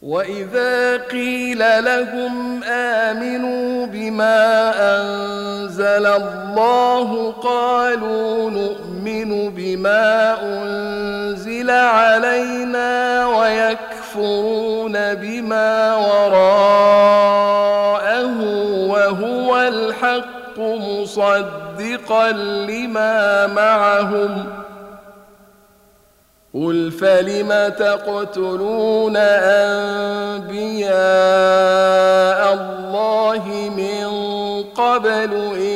وإذا قيل لهم آمنوا بما أنزل الله قالوا نؤمن بما أنزل علينا ويكفرون بما وراءه وهو الحق مصدقا لما معهم قل فلم تقتلون أنبياء الله من قبل